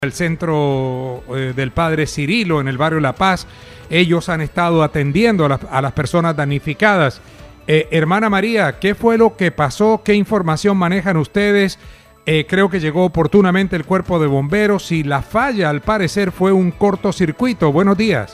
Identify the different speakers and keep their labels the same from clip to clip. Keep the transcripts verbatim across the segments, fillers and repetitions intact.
Speaker 1: El centro eh, del Padre Cirilo en el barrio La Paz. Ellos han estado atendiendo a, la, a las personas damnificadas. Eh, hermana María, ¿qué fue lo que pasó? ¿Qué información manejan ustedes? Eh, creo que llegó oportunamente el cuerpo de bomberos y la falla al parecer fue un cortocircuito. Buenos días.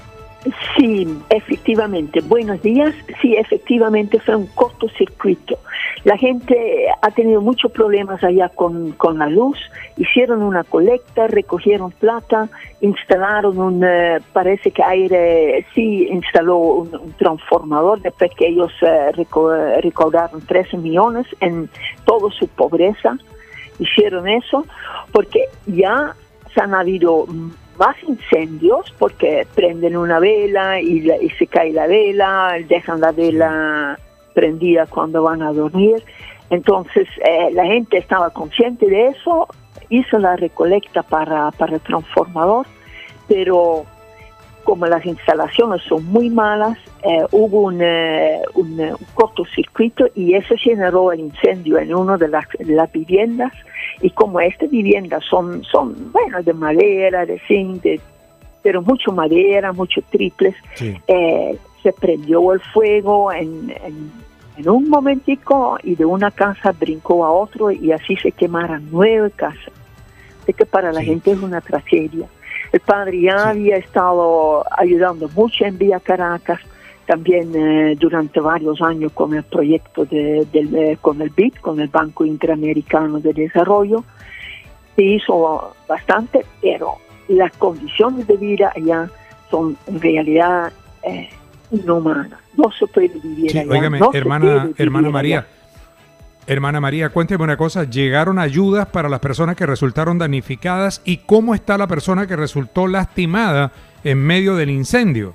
Speaker 2: Sí, efectivamente. Buenos días. Sí, efectivamente fue un cortocircuito. La gente ha tenido muchos problemas allá con, con la luz. Hicieron una colecta, recogieron plata, instalaron un, eh, parece que Aire sí instaló un, un transformador después que ellos eh, recaudaron trece millones en toda su pobreza. Hicieron eso porque ya se han habido más incendios porque prenden una vela y, la, y se cae la vela, dejan la vela prendida cuando van a dormir. Entonces eh, la gente estaba consciente de eso, hizo la recolecta para, para el transformador, pero como las instalaciones son muy malas, eh, hubo un, eh, un, un cortocircuito y eso generó el incendio en una de las, de las viviendas. Y como estas viviendas son, son bueno, de madera, de zinc, de, pero mucho madera, mucho triples, sí. eh, se prendió el fuego en, en, en un momentico y de una casa brincó a otro y así se quemaron nueve casas. Así que para la sí. gente es una tragedia. El padre ya sí. había estado ayudando mucho en Villa Caracas, también eh, durante varios años con el proyecto de, de, de, con el B I D, con el Banco Interamericano de Desarrollo. Se hizo bastante, pero las condiciones de vida allá son en realidad eh, inhumanas. No se puede vivir
Speaker 1: sí,
Speaker 2: allá.
Speaker 1: Óigame,
Speaker 2: no
Speaker 1: hermana, hermana María, allá. Hermana María, cuénteme una cosa, ¿llegaron ayudas para las personas que resultaron damnificadas y cómo está la persona que resultó lastimada en medio del incendio?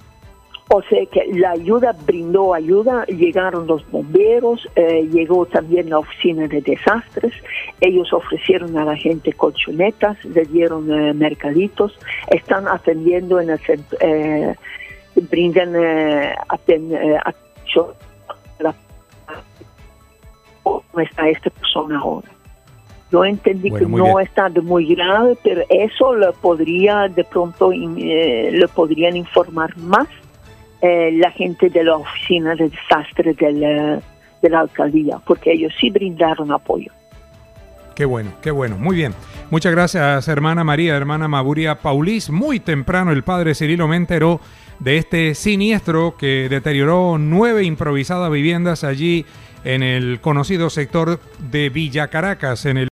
Speaker 2: O sea que la ayuda brindó ayuda, llegaron los bomberos, eh, llegó también la oficina de desastres, ellos ofrecieron a la gente colchonetas, le dieron eh, mercaditos, están atendiendo en el centro, eh, brindan eh, aten, eh, atención a la cómo está esta persona ahora. Yo entendí bueno, que no bien. está de muy grave, pero eso lo podría de pronto eh, le podrían informar más Eh, la gente de la oficina de desastres de la, de la alcaldía, porque ellos sí brindaron apoyo.
Speaker 1: Qué bueno, qué bueno, muy bien. Muchas gracias, hermana María, hermana Maburia Paulis. Muy temprano el padre Cirilo me enteró de este siniestro que deterioró nueve improvisadas viviendas allí en el conocido sector de Villa Caracas, en el